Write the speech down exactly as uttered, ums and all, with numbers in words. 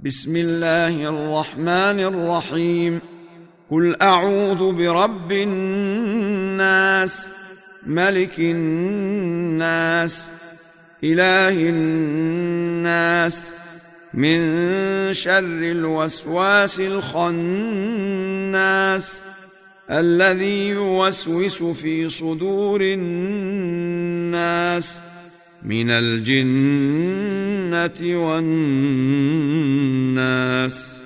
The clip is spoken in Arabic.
بسم الله الرحمن الرحيم. قل أعوذ برب الناس، ملك الناس، إله الناس، من شر الوسواس الخناس الذي يوسوس في صدور الناس من الجنة والناس.